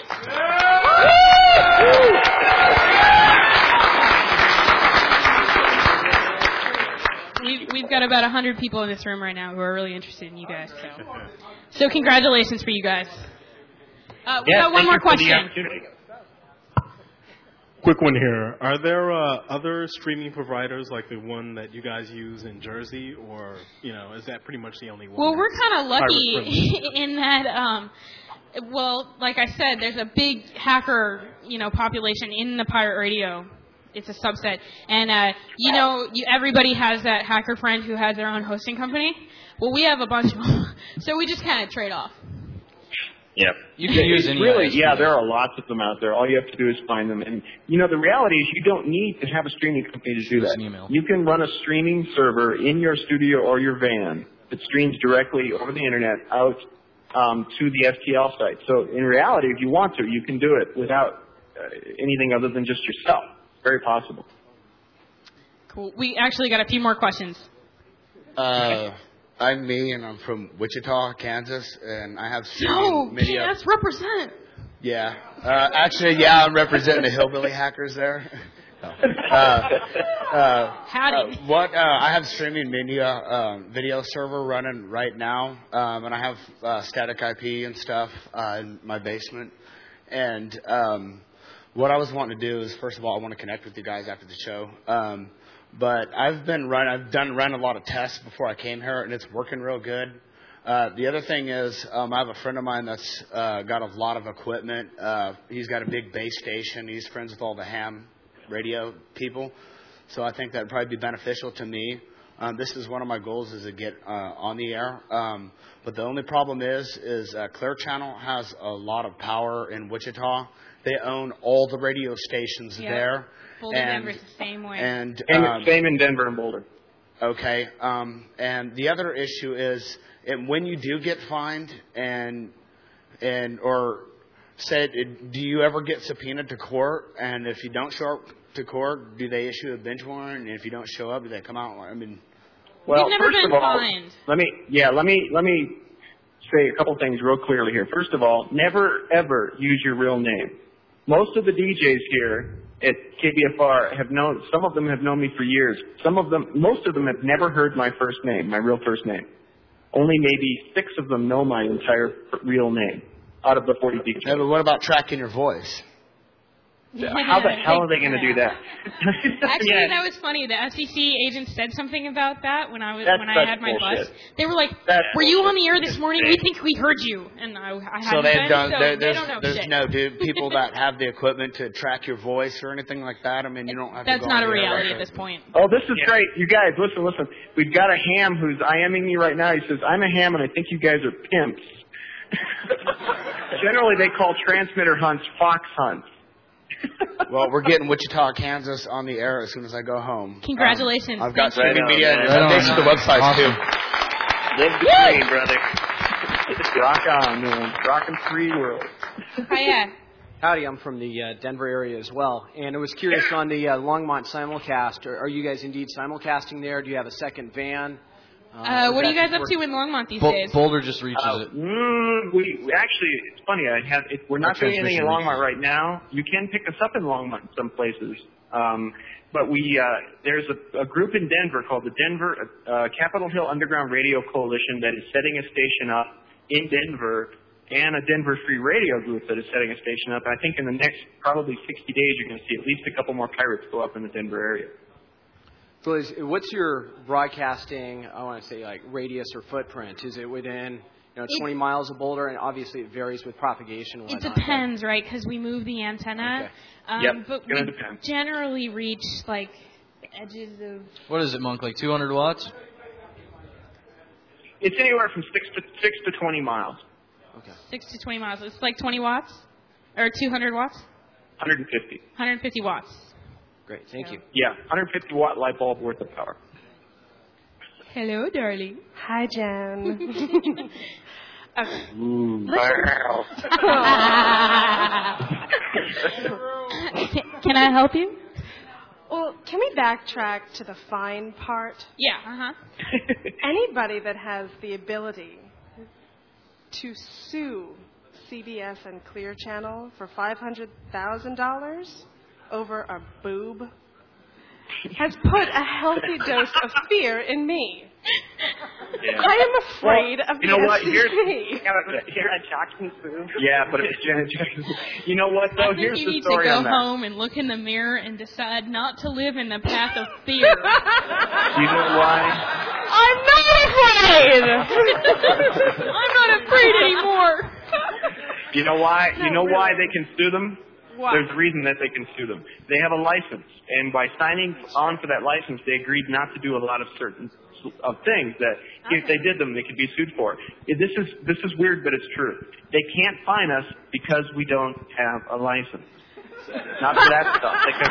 We've got about 100 people in this room right now who are really interested in you guys. So congratulations for you guys. We got one more question. Quick one here. Are there other streaming providers like the one that you guys use in Jersey, or is that pretty much the only one? Well, we're kind of lucky in that. Well, like I said, there's a big hacker, population in the pirate radio. It's a subset, and everybody has that hacker friend who has their own hosting company. Well, we have a bunch of them, so we just kind of trade off. Yep. You can use any. Really, there are lots of them out there. All you have to do is find them. And, the reality is you don't need to have a streaming company to do that. You can run a streaming server in your studio or your van that streams directly over the Internet out to the STL site. So, in reality, if you want to, you can do it without anything other than just yourself. It's very possible. Cool. We actually got a few more questions. I'm me, and I'm from Wichita, Kansas, and I have streaming media. Kansas, represent. Yeah. I'm representing the hillbilly hackers there. Howdy. I have streaming media video server running right now, and I have static IP and stuff in my basement. And what I was wanting to do is, first of all, I want to connect with you guys after the show. But I've run a lot of tests before I came here, and it's working real good. The other thing is, I have a friend of mine that's got a lot of equipment. He's got a big base station. He's friends with all the ham radio people. So I think that would probably be beneficial to me. This is one of my goals, is to get on the air. But the only problem is Clear Channel has a lot of power in Wichita. They own all the radio stations there. Boulder, Denver's the same way. And same in Denver and Boulder. Okay. And the other issue is, when you do get fined or said, do you ever get subpoenaed to court? And if you don't show up to court, do they issue a bench warrant? And if you don't show up, do they come out? Well, you've never first been of all, fined. let me say a couple things real clearly here. First of all, never ever use your real name. Most of the DJs here at KBFR some of them have known me for years. Most of them have never heard my first name, my real first name. Only maybe 6 of them know my entire real name out of the 40 DJs. Yeah, but what about tracking your voice? How the hell are they going to do that? Actually, that was funny. The FCC agent said something about that when I had my bullshit. bus. They were like, "Were you on the air this morning? We think we heard you." And I hadn't So been, there's don't know there's shit. no people that have the equipment to track your voice or anything like that. I mean, you don't have to That's go not on a the air. reality at this point. Oh, this is great. You guys, listen. We've got a ham who's IMing me right now. He says, I'm a ham and I think you guys are pimps. Generally, they call transmitter hunts fox hunts. Well, we're getting Wichita, Kansas on the air as soon as I go home. Congratulations. I've got Thank you. streaming media and updates to the website, too. Live the dream, brother. Rock on, man. Rockin' free world. Hiya. Howdy, I'm from the Denver area as well. And I was curious on the Longmont simulcast. Are you guys indeed simulcasting there? Do you have a second van? What are you guys up to in Longmont these days? Boulder just reaches it. We actually, it's funny. We're not doing anything in Longmont right now. You can pick us up in Longmont in some places, but there's a group in Denver called the Denver Capitol Hill Underground Radio Coalition that is setting a station up in Denver, and a Denver Free Radio group that is setting a station up. I think in the next probably 60 days, you're going to see at least a couple more pirates go up in the Denver area. So what's your broadcasting, I want to say, like radius or footprint? Is it within 20 miles of Boulder? And obviously it varies with propagation and whatnot. It depends, right? Because we move the antenna. Okay. But we generally reach like the edges of... What is it, Monk? Like 200 watts? It's anywhere from 6 to 20 miles. Okay. 6 to 20 miles. It's like 20 watts? Or 200 watts? 150. 150 watts. Great, thank you. Yeah, 150 watt light bulb worth of power. Hello, darling. Hi, Jen. Okay. Can I help you? Well, can we backtrack to the fine part? Yeah, uh-huh. Anybody that has the ability to sue CBS and Clear Channel for $500,000 over a boob has put a healthy dose of fear in me. Yeah. I am afraid of the you know what? FCC. Janet Jackson's boob. Yeah, but it's Janet Jackson. You know what, though? I think Here's you the need story to go on that. home and look in the mirror and decide not to live in the path of fear. You know why? I'm not afraid. I'm not afraid anymore. You know why? You know why they can sue them? Why? There's a reason that they can sue them. They have a license, and by signing on for that license, they agreed not to do a lot of certain of things that if they did them, they could be sued for. This is weird, but it's true. They can't fine us because we don't have a license. Not for that stuff.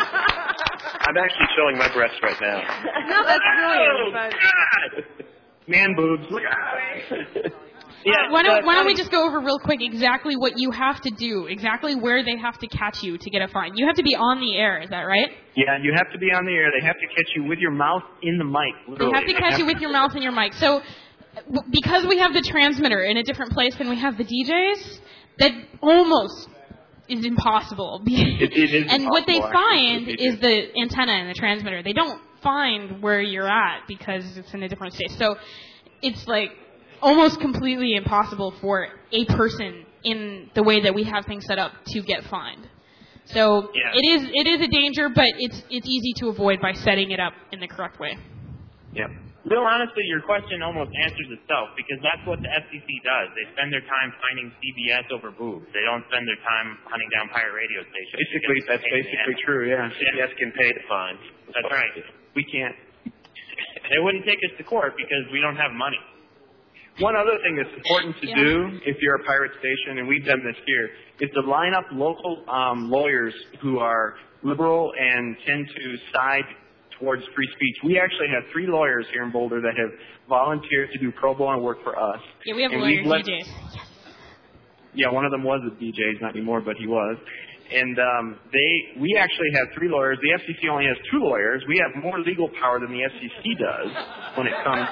I'm actually showing my breasts right now. No, that's brilliant. But God! Man boobs. Look at Yeah, why don't we just go over real quick exactly what you have to do, exactly where they have to catch you to get a fine. You have to be on the air, is that right? Yeah, you have to be on the air. They have to catch you with your mouth in the mic, literally. They have to catch you with your mouth in your mic. So because we have the transmitter in a different place than we have the DJs, that almost is impossible. It is and what they impossible, find actually. is the antenna and the transmitter. They don't find where you're at because it's in a different state. So it's like almost completely impossible for a person in the way that we have things set up to get fined. So Yeah. it is a danger, but it's easy to avoid by setting it up in the correct way. Yeah. Real honestly, your question almost answers itself because that's what the FCC does. They spend their time finding CBS over boobs. They don't spend their time hunting down pirate radio stations. Basically, that's basically true, yeah. CBS can pay the fine. That's right. We can't. They wouldn't take us to court because we don't have money. One other thing that's important to do if you're a pirate station, and we've done this here, is to line up local lawyers who are liberal and tend to side towards free speech. We actually have 3 lawyers here in Boulder that have volunteered to do pro bono work for us. Yeah, we have And lawyer we've let- DJs. Yeah, one of them was a DJ. He's not anymore, but he was. And we actually have 3 lawyers. The FCC only has 2 lawyers. We have more legal power than the FCC does when it comes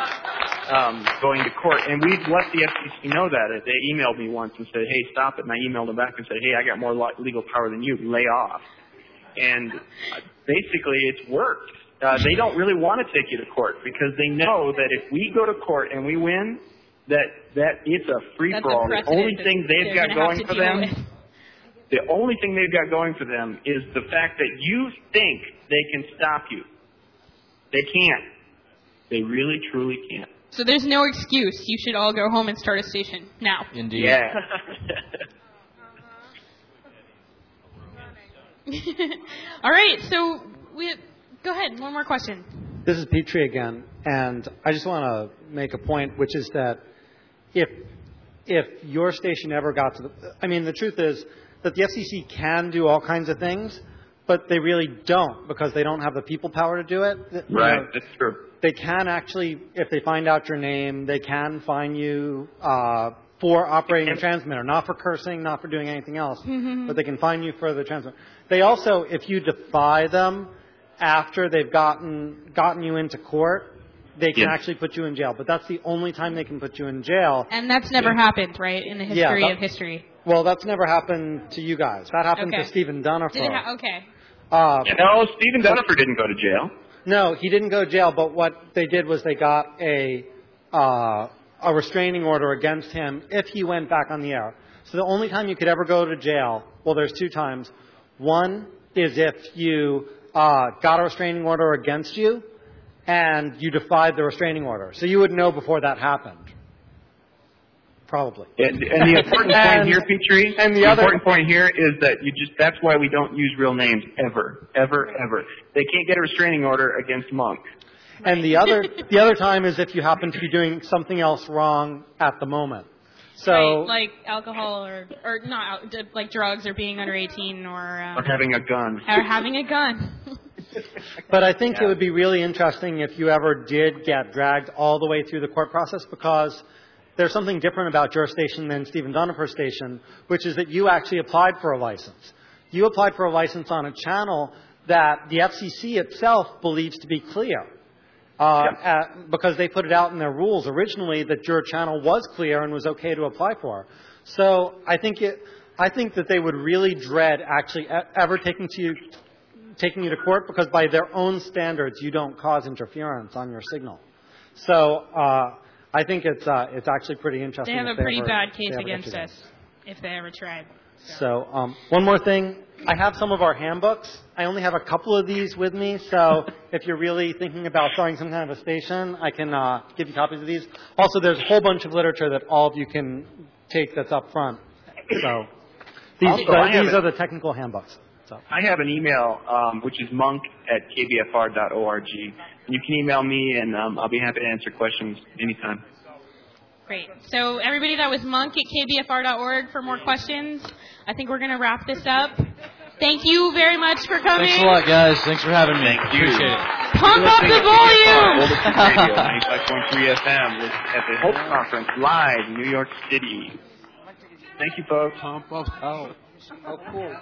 to going to court. And we've let the FCC know that. They emailed me once and said, hey, stop it. And I emailed them back and said, hey, I got more legal power than you. Lay off. And basically it's worked. They don't really want to take you to court because they know that if we go to court and we win, that it's a free-for-all. The only thing they've got going for them... The only thing they've got going for them is the fact that you think they can stop you. They can't. They really, truly can't. So there's no excuse. You should all go home and start a station now. Indeed. Yeah. All right, so go ahead. One more question. This is Petrie again, and I just want to make a point, which is that if your station ever got to the truth is that the FCC can do all kinds of things, but they really don't because they don't have the people power to do it. Right, that's true. They can actually, if they find out your name, they can fine you for operating a transmitter, not for cursing, not for doing anything else, but they can fine you for the transmitter. They also, if you defy them after they've gotten you into court, they can actually put you in jail. But that's the only time they can put you in jail. And that's never happened, right, in the history of history? Well, that's never happened to you guys. That happened to Stephen Dunifer. Did it okay. No, Stephen Dunifer didn't go to jail. No, he didn't go to jail, but what they did was they got a restraining order against him if he went back on the air. So the only time you could ever go to jail, well, there's 2 times. One is if you got a restraining order against you and you defied the restraining order. So you would know before that happened. Probably. And the important point here, Petrie, important point here is that that's why we don't use real names ever, ever, ever. They can't get a restraining order against Monk. And the other time is if you happen to be doing something else wrong at the moment. So right, like alcohol or not like drugs or being under 18 or having a gun. Or having a gun. But I think it would be really interesting if you ever did get dragged all the way through the court process, because there's something different about your station than Stephen Donifer's station, which is that you actually applied for a license. You applied for a license on a channel that the FCC itself believes to be clear. Because they put it out in their rules originally that your channel was clear and was okay to apply for. So I think that they would really dread actually ever taking you to court, because by their own standards you don't cause interference on your signal. So I think it's actually pretty interesting. They have a pretty bad case against us if they ever tried. So one more thing. I have some of our handbooks. I only have a couple of these with me, so if you're really thinking about starting some kind of a station, I can give you copies of these. Also, there's a whole bunch of literature that all of you can take that's up front. So these are the technical handbooks. So. I have an email, which is monk@kbfr.org. You can email me, and I'll be happy to answer questions anytime. Great. So everybody, that was monk@kbfr.org for more questions. I think we're going to wrap this up. Thank you very much for coming. Thanks a lot, guys. Thanks for having me. Thank you. Appreciate it. Pump up the volume! Radio 95.3 FM at the Hope Conference live in New York City. Thank you, folks. Pump up. Oh, cool.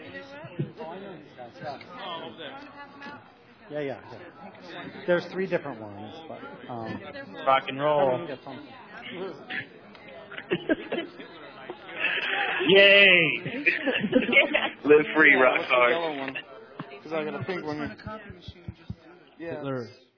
Yeah. There's 3 different ones. But, rock and roll. Yay! Live free, rock hard. Because I got a pink one. Hitler.